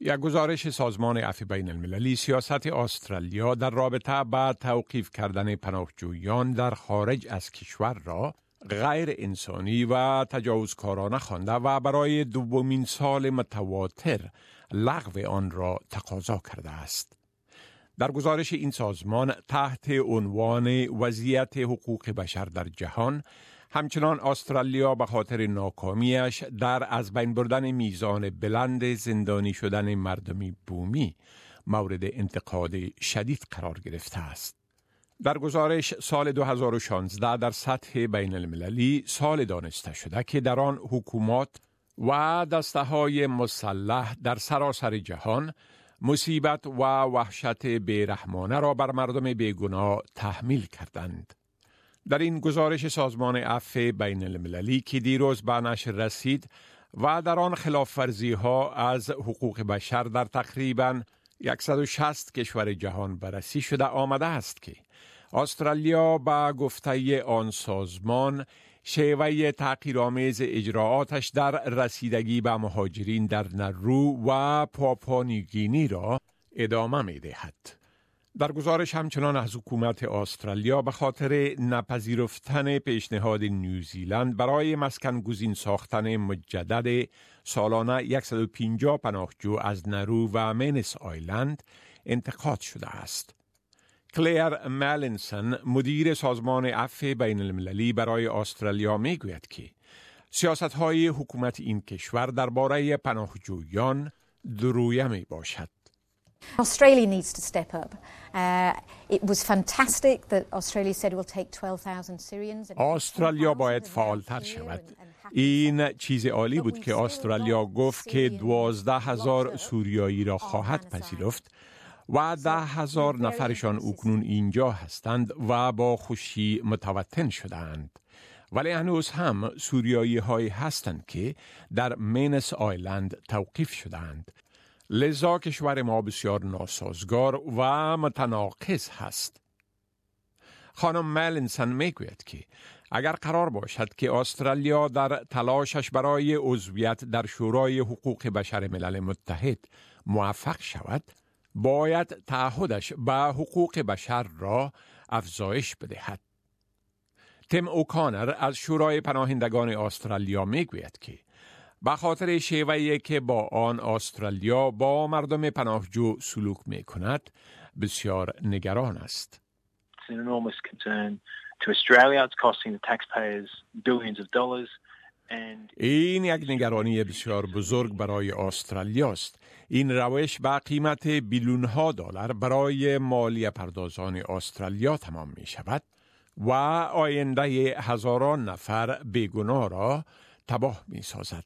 یک گزارش سازمان عفو بین المللی سیاست استرالیا در رابطه با توقیف کردن پناهجویان در خارج از کشور را غیر انسانی و تجاوزکارانه خوانده و برای دومین سال متواتر لغو آن را تقاضا کرده است. در گزارش این سازمان تحت عنوان وضعیت حقوق بشر در جهان، همچنان استرالیا به خاطر ناکامیش در از بین بردن میزان بلند زندانی شدن مردم بومی مورد انتقاد شدید قرار گرفته است. در گزارش سال 2016 در سطح بین المللی سال دانسته شده که در آن حکومات و دسته‌های مسلح در سراسر جهان مصیبت و وحشت بیرحمانه را بر مردم بیگناه تحمیل کردند. در این گزارش سازمان عفو بین المللی که دیروز به نشر رسید و در آن خلاف‌ورزی‌ها از حقوق بشر در تقریباً 160 کشور جهان بررسی شده آمده است که استرالیا با گفته آن سازمان شیوه تحقیرآمیز اجراعاتش در رسیدگی به مهاجرین در نرو و پاپوا نیوگینی را ادامه می‌دهد. در گزارش همچنان از حکومت استرالیا به خاطر نپذیرفتن پیشنهاد نیوزیلند برای مسکن گزین ساختن مجدد سالانه 150 پناهجو از نرو و مینس آیلند انتقاد شده است. کلیر مالینسون مدیر سازمان عفو بین المللی برای استرالیا میگوید که سیاست‌های حکومت این کشور درباره پناهجویان درویه می باشد. Australia needs to step up. It was fantastic that Australia said we'll take 12,000 Syrians. استرالیا باید فعالتر شود. این چیز عالی بود که استرالیا گفت که 12,000 سوریایی را خواهد پذیرفت و 10,000 نفرشان اکنون اینجا هستند و با خوشی متوطن شدند. ولی هنوز هم سوریایی هایی هستند که در مینس آیلند توقیف شدند. لذا کشور ما بسیار ناسازگار و متناقض هست. خانم مالینسون میگوید که اگر قرار باشد که استرالیا در تلاشش برای عضویت در شورای حقوق بشر ملل متحد موفق شود، باید تعهدش به حقوق بشر را افزایش بدهد. تیم اوکانر از شورای پناهندگان استرالیا میگوید که به خاطر شیوهی که با آن استرالیا با مردم پناهجو سلوک می کند بسیار نگران است. It's an enormous concern to Australia. It's costing the taxpayers billions of dollars. این یک نگرانی بسیار بزرگ برای استرالیا است. این روش با قیمت بیلیون ها دلار برای مالیه پردازان استرالیا تمام می شود و آینده هزاران نفر بیگناه را تباه می سازد.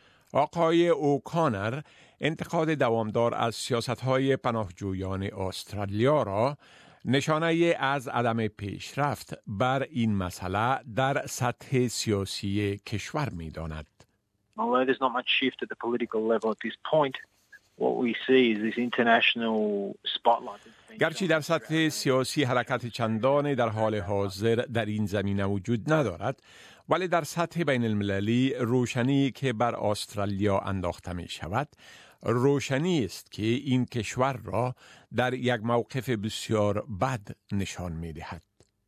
آقای اوکانر انتقاد دوامدار از سیاست‌های پناهجویان استرالیا را نشانه از عدم پیشرفت بر این مسئله در سطح سیاسی کشور می‌داند. Although there's not much shift at the political level at this point, what we see is this international spotlight. گرچه در سطح سیاسی حرکت چندانی در حال حاضر در این زمینه وجود ندارد، ولی در سطح بین المللی روشنی که بر استرالیا انداخته می شود، روشنی است که این کشور را در یک موقف بسیار بد نشان می دهد.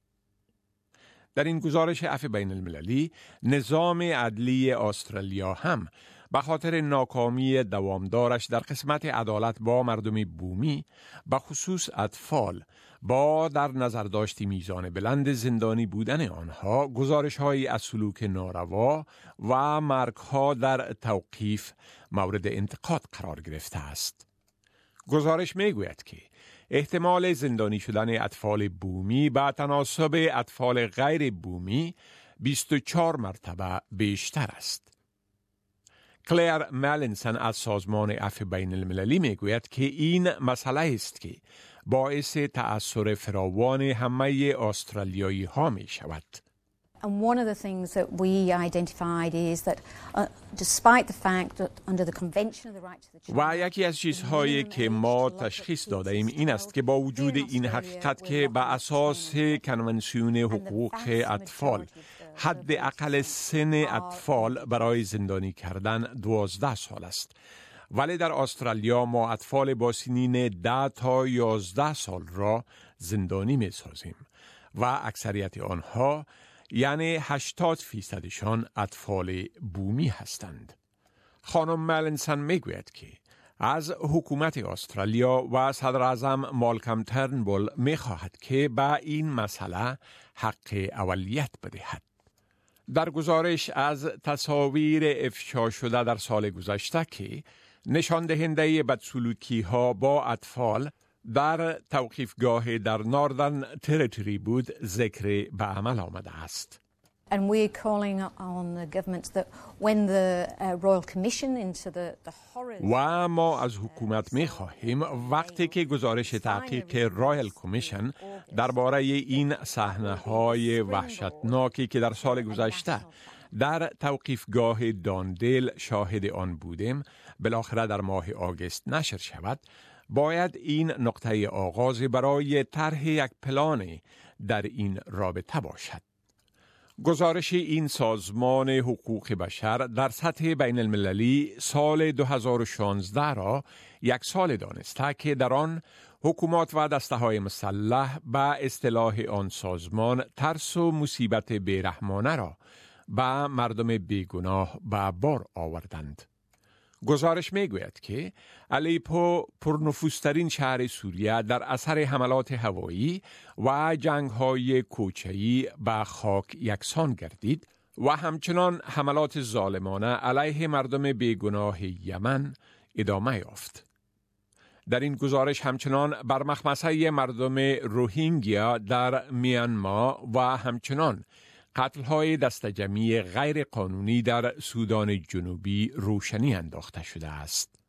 در این گزارش عفو بین المللی، نظام عدلی استرالیا هم به خاطر ناکامی دوامدارش در قسمت عدالت با مردم بومی، به خصوص اطفال، با در نظر داشت میزان بلند زندانی بودن آنها، گزارش‌هایی از سلوک ناروا و مرگ‌ها در توقیف مورد انتقاد قرار گرفته است. گزارش می‌گوید که احتمال زندانی شدن اطفال بومی با تناسب اطفال غیر بومی 24 مرتبه بیشتر است. کلیر مالینسون از سازمان عفو بین المللی میگوید که این مسئله است که باعث تأثیر فراوان همه استرالیایی ها می شود. And one of the things that we identified is that despite the fact that under the Convention of the Right to the Child و یکی از چیزهایی که ما تشخیص داده ایم این است که با وجود این حقیقت که به اساس کنونسیون حقوق اطفال حد اقل سن اطفال برای زندانی کردن 12 سال است ولی در استرالیا ما اطفال با سنین 10 تا 11 سال را زندانی می سازیم و اکثریت آنها یعنی 80% اطفال بومی هستند. خانم مالنسن می گوید که از حکومت استرالیا و صدر اعظم مالکم ترنبول می خواهد که به این مسئله حق اولیت بدهد. در گزارش از تصاویر افشا شده در سال گذشته که نشان دهنده بدسلوکی ها با اطفال در توقیفگاه در ناردرن تریتوری بود ذکر به عمل آمده است. And we're calling on the government that when the Royal Commission into the horrors و ما از حکومت می خواهیم وقتی که گزارش تحقیق رایل کمیشن درباره این صحنه‌های وحشتناکی که در سال گذشته در توقیفگاه داندیل شاهد آن بودیم بالاخره در ماه آگوست نشر شود، باید این نقطه آغاز برای طرح یک پلان در این رابطه باشد. گزارش این سازمان حقوق بشر در سطح بین المللی سال 2016 را یک سال دانسته که در آن حکومات و دسته‌های مسلح به اصطلاح آن سازمان ترس و مصیبت بیرحمانه را به مردم بیگناه به بار آوردند. گزارش می گوید که الیپو پرنفوذترین شهر سوریه در اثر حملات هوایی و جنگ‌های کوچه‌ای به خاک یکسان گردید و همچنان حملات ظالمانه علیه مردم بیگناه یمن ادامه یافت. در این گزارش همچنان بر مخمسه مردم روهینگیا در میانمار و همچنان قتل‌های دستجمعی غیر قانونی در سودان جنوبی روشنی انداخته شده است.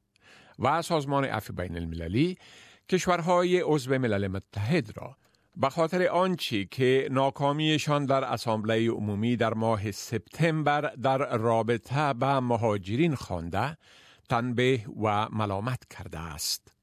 و سازمان عفو بین المللی کشورهای عضو ملل متحد را به خاطر آنچه که ناکامیشان در اسامبله عمومی در ماه سپتامبر در رابطه با مهاجرین خوانده تنبیه و ملامت کرده است.